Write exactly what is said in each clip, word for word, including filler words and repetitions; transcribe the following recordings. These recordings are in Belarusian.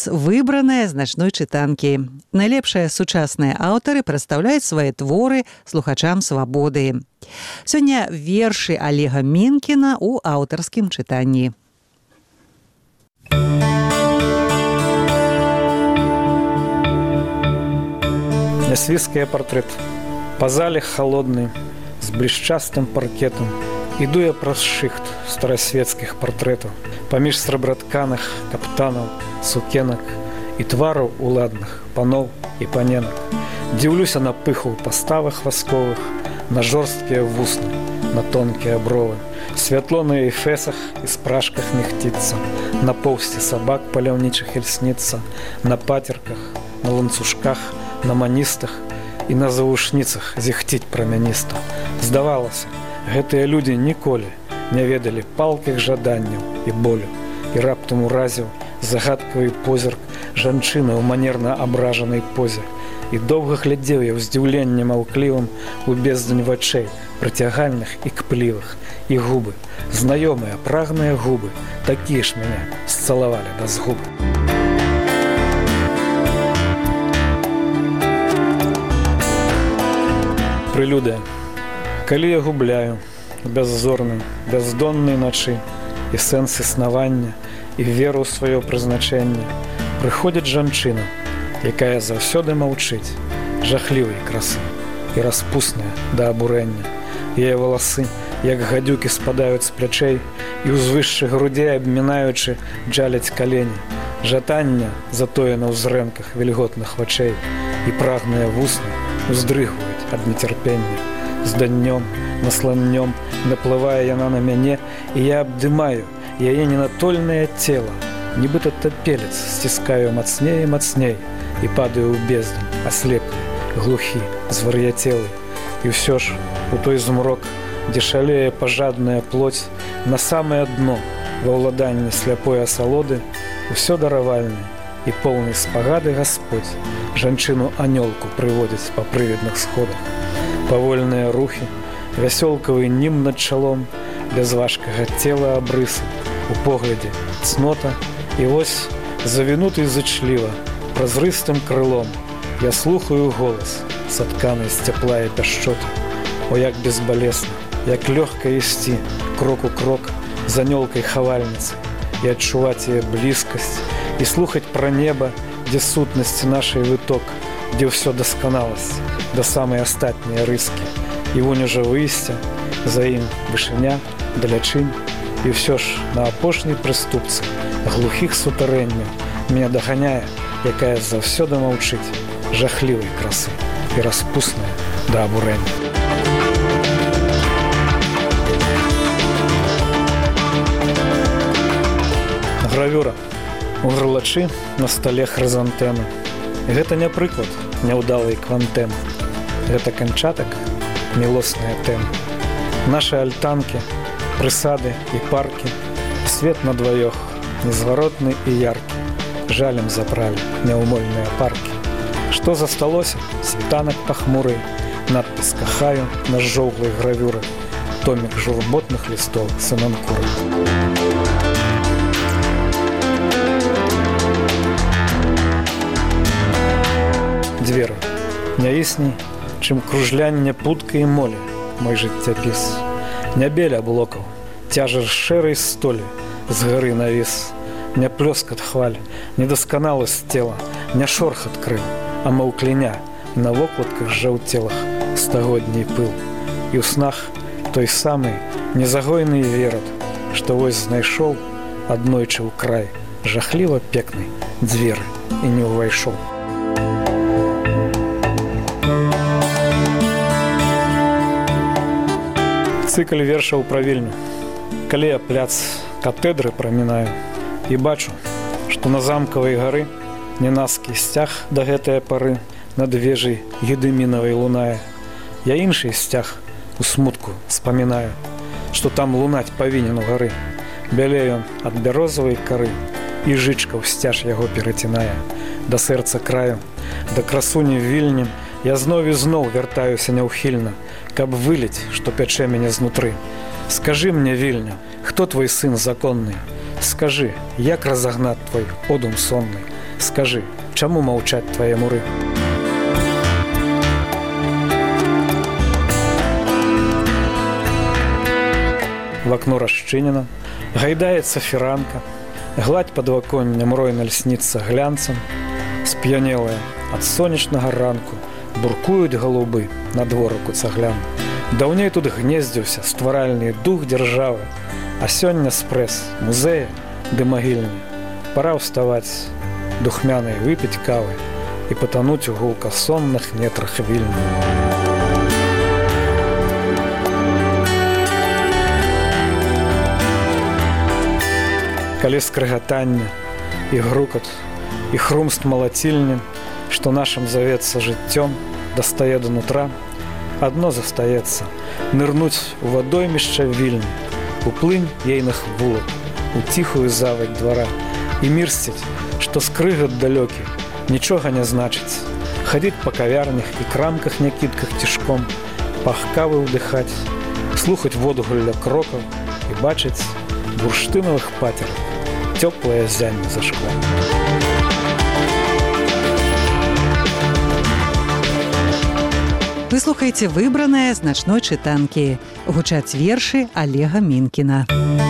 нас выбраныя з начной чытанкі. Найлепшыя сучасныя аўтары прадстаўляюць свае творы слухачам свабоды. Сёння вершы Олега Менкіна ў аўтарскім чытанні. Нясвіская партрет. Па зале холодный, з блішчастым паркетам. Іду я праз шыхт старасветскіх партрэтаў, паміж срэбратканых каптанаў, сукенак і твараў уладных паноў і паненак. Дзіўлюся на пыху ў паставах васковых, на жорсткія вусны, на тонкія бровы. Святло на эфесах і спражках мехціцца, на поўсці сабак паляўнічых ільсніцца, на пацерках, на ланцужках, на маністах і на завушніцах зіхціць прамяніста. Здавалася, гэтыя людзі ніколі не ведалі палкіх жаданняў і болю, і раптам уразіў загадкавы позірк жанчыны ў манерна абражанай позе. І доўга глядзеў я ў здзіўленні маўклівым у бездань вачэй, прыцягальных і кплівых, і губы, знаёмыя прагныя губы, такія ж мяне сцалавалі да згубы. Прэлюдыя. Калі я губляю у бяззорнай, бяздоннай начы і сэнс існавання, і веру ў сваё прызначэнне, прыходзіць жанчына, якая заўсёды маўчыць, жахлівай красы і распусная да абурэння. Яе валасы, як гадюкі, спадаюць з плячэй і ўзвышшы грудзей абмінаючы джаляць калені. Жатання затоена ў зрэнках вільготных вачэй, і прагныя вусны уздрыгваюць ад нецярпення. Зданнём, насланнём наплывае яна на мяне, і я абдымаю яе ненатольнае цела. Нібыта тапелец сціскаю мацней і мацней і падаю ў бездань, аслепны, глухі, звар'яцелы. І ўсё ж у той змрок, дзе шалее пажадная плоть, на самае дно ва ўладанні сляпой асалоды, усё даравальны і поўны спагады Гасподзь жанчыну-анёлку прыводзіць па прывідных сходах. Павольныя рухі, вясёлкавы нім над чалом, без важкага цела абрысы, у поглядзе цнота, і вось, завінуты зычліва, празрыстым крылом, я слухаю голас, сатканы з цяпла і пяшчоты. О, як безбалесна, як лёгка ісці, крок у крок, за анёлкай хавальніцы, і адчуваць яе блізкасць, і слухаць пра неба, дзе сутнасці нашай выток, дзе ўсё дасканаласць, да самай астатняй рыскі. І вунь ужо выйсця, за ім вышыня, далячынь, і ўсё ж на апошняй прыступцы глухіх сутарэнняў мяне даганяе, якая заўсёды маўчыць, жахлівай красы і распусная да абурэння. Гравюра. У грлачы на стале хрызантэмы. Гэта не прыклад няўдалай квантэмы. Гэта канчатак мілосная тэма. Нашы альтанкі, прысады і паркі, свет на дваёх, незваротны і яркі, жалем запралі няўмольныя паркі. Што засталося? Світанак пахмурый, надпіс «Кахаю» на жоўглай гравюры, томік журботных лістоў сынанкуры. Дзверы. Няісней, чым кружлянне путка і молі, мой жыццяпіс. Не бель аблокаў, цяжар шэрай столі, з гары навіс. Не плёскат хваль, не дасканаласць цела, не шорхат крыл, а маўкліня на вокладках жаўцелых стагодній пыл. І ў снах той самы незагойны верад, што вось знайшоў аднойчы ў край жахліва пекны дзверы і не ўвайшоў. Цыкль вершаў пра Вільню. Калі я пляц катэдры прамінаю і бачу, што на замкавай гары нянаскі сцяг да гэтае пары над вежай гедымінавай лунае. Я іншы сцяг у смутку спамінаю, што там лунаць павінен у гары. Бялее ён ад бярозавай кары, і жычка ў сцяж яго перацінае. Да сэрца краю, да красуні Вільні я зноў і зноў вяртаюся няўхільна, каб выліць, што пячэ мяне знутры. Скажы мне, Вільня, хто твой сын законны? Скажы, як разагнаць твой одум сонны? Скажи, чаму маўчаць твае муры? В окно расчынена, гайдаецца фіранка, гладь падваконня мройна льсніцца глянцам, сп'янелая ад сонечнага ранку буркуюць галубы на дворыку цаглян. Даўней тут гнездзіўся стваральны дух дзяржавы, а сёння спрэс, музея ды магільні. Пара ўставаць, духмянай выпіць кавы і патануць у гулкасонных нетрах вільні. Калі скрыгатанне і грукат, і хрумст малацільні, што нашым завецца жыццём, дастае да нутра, адно застаецца — нырнуць у вадоймішча вільні, у плынь ейных вулак, у ціхую завадь двара і мірсціць, што скрыгат далёкі нічога не значыць, хадзіць па кавярнях і крамках някідках цішком, пах кавы ўдыхаць, слухаць водгулля крокаў і бачыць бурштынавых пацерах цёплае зянне за шклом. Вы слухаеце выбраныя з начной чытанкі. Гучаць вершы Олега Минкина.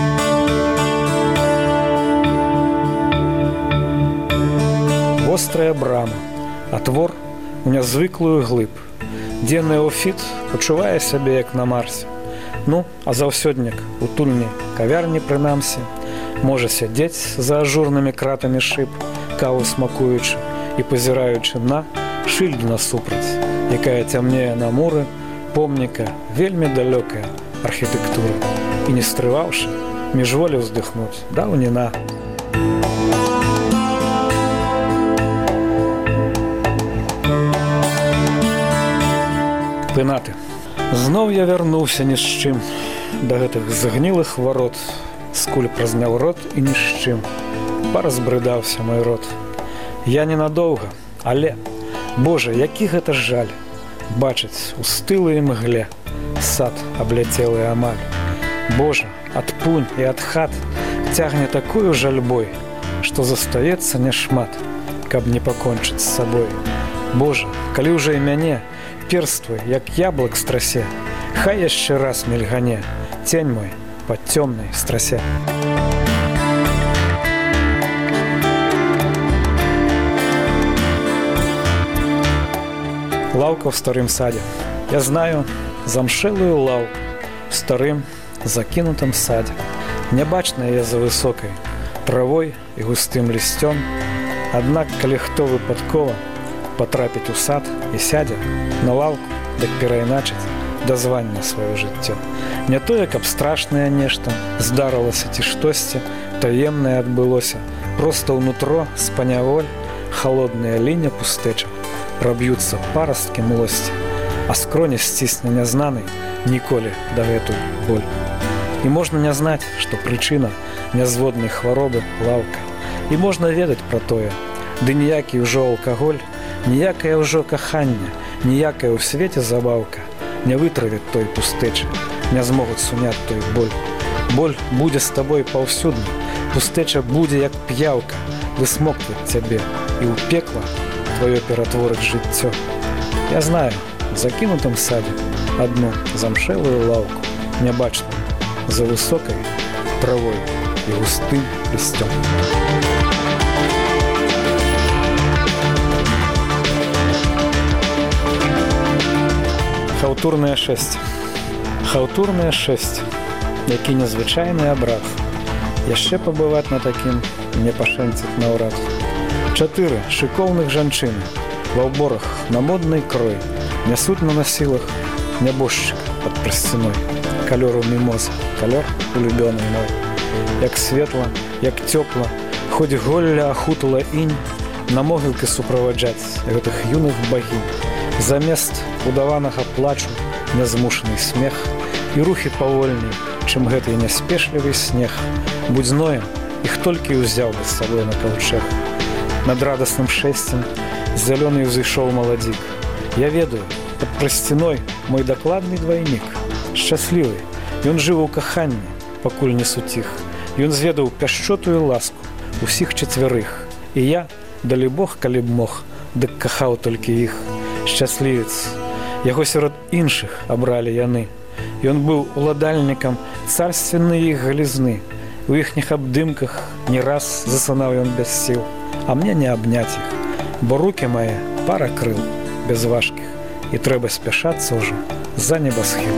Вострая брама, отвор у нязвыклую глыб. Дзенны офіт пачувае сябе як на Марсе. Ну, а заўсёднік у тульні кавярні прынамсі можа сядзець за ажурнымі кратамі шыб, каву смакуючы і пазіраючы на шыльду насупраць, якая цямнее на муры помніка вельмі далёкая архітэктура, і не стрываўшы, міжволі ўздыхнуць даўніна. Пынаты. Зноў я вярнуўся ні з чым да гэтых згнілых варот, скуль празняў рот і ні з чым. Паразбрыдаўся мой рот. Я ненадоўга, але, Божа, які гэта жаль бачыць у стылай мгле сад абляцелы амаль. Божа, ад пунь і ад хат цягне такою жальбой, што застаецца няшмат, каб не пакончыць з сабой. Божа, калі ўжо і мяне перствы, як яблык страсе, хай яшчэ раз мільгане цень мой пад цёмнай страсе. Лаўка в старым саде. Я знаю замшелую лаўку в старым закінутым саде. Нябачная я за высокай травой і густым лісцём. Аднак, калі хто выпадкова патрапіць у сад і сядзе на лаўку, дык перайначыць дазвання сваё жыццё. Не тое, каб страшнае нешта здарылася ці штосьці таемнае адбылося, проста ўнутро спаняволь халодная ліня пустэчак проб'юцца парасткі млосці, а скроні сцісне нязнанай ніколі дагэтуль боль. І можна не знаць, што прычына нязводнай хваробы лаўка. І можна ведаць пра тое, ды ніякі ўжо алкаголь, ніякае ўжо каханне, ніякая ў свеце забаўка не вытравіць той пустэчы, не змогуць суняць той боль. Боль будзе з табой паўсюдна, пустэча будзе як п'яўка, высмоктваць цябе і ў пекла твоё ператворыць жыццё. Я знаю, в закінутым садзе адну замшэлую лаўку, нябачную, за высокай травой і густым лісцём. Хаўтурнае шэсце. Хаўтурнае шэсце, які незвычайны абрад. Яшчэ пабываць на такім не пашэнціць наўрад. Чатыры шыкоўных жанчыны ва ўборах на моднай крой нясуць на насілах нябожчыка пад прасцяной. Калёру мімоза, калёр улюбёны мой. Як светла, як цёпла, хоць голля ахутала інь, на могілкі суправаджаць гэтых юных багінь. Замест удаванага плачу нязмушаны смех і рухі павольней, чым гэты няспешлівы снег. Будь зноем, іх толькі ўзяў бы з сабой на каўчэг. Над радасным шэсцем зялёны ўзышоў маладзік. Я ведаю, пад прасцяной мой дакладны двайнік. Шчаслівы, ён жыў у каханні, пакуль не суціх. Ён зведаў пяшчотую ласку усіх чацвярых. І я далі Бог, калі б мог, дык кахаў толькі іх. Шчаслівец. Яго сярод іншых абралі яны. Ён быў уладальнікам царственнай іх галізны. У іхніх абдымках не раз засынаў ён без сіл, а мне не абняць іх, бо рукі мае пара крыл без важкіх, і трэба спяшацца ўжо за небасхіл.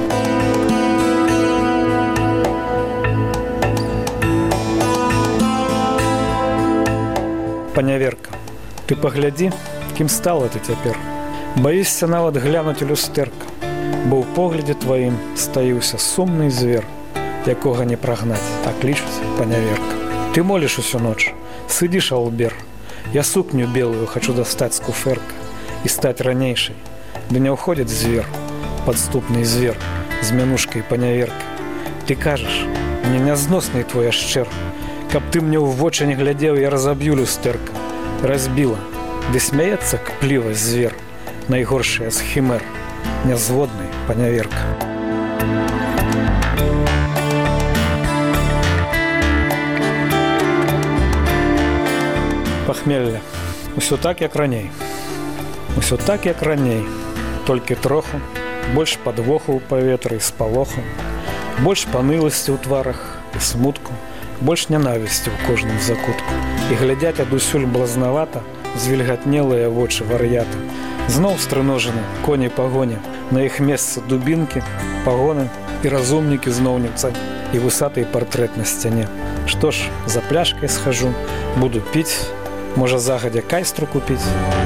Паняверка, ты паглядзі, кім стала ты цяпер. Баішся нават глянуць у люстэрка, бо ў поглядзе тваім стаіўся сумны звер, якога не прагнаць, а клічуць паняверка. Ты моліш усю ноч, сыдзіш албер. Я сукню белую хочу дастаць з куфэрка і стаць ранейшай. Ды не ўходзіць звер, падступны звер, з мянушкай паняверка. Ты кажаш, мне нязносны твой ашчэр. Каб ты мне ў вочы не глядзеў, я разаб'ю люстэрка. Разбіла, ды смяецца кплівы звер, найгоршая з хімер, нязводнай паняверка. Пахмелля. Усё так, як раней. Усё так, як раней. Толькі троху, больш падвоху ў паветры і спалоху, больш паныласці ў тварах і смутку, больш нянавісці ў кожным закутку. І глядзяць адусюль блазнавата звільгатнелыя вочы вар'ята. Зноў стрыножаны коні пагоні, на іх месцы дубінкі, пагоны і разумнікі зноўніца і высаты партрэт на сцяне. Што ж, за пляшкай схожу, буду піць, можа загадзя кайстру купіць.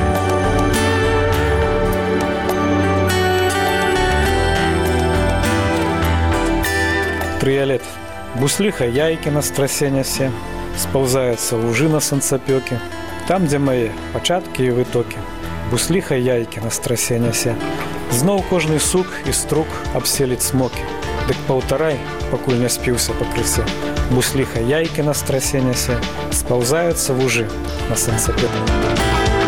Трыялет. Бусліха яйкі на страсе нясе, спаўзаецца лужы на санцапёкі. Там, дзе мае пачаткі і вытокі, бусліха яйкі на страсе нясе. Зноў кожны сук і струк абселіць смокі. Дык паўтарай, пакуль не спіўся пакрысе. Бусліха яйкі на страсе нясе, спаўзаюцца вужы на санцапёкі.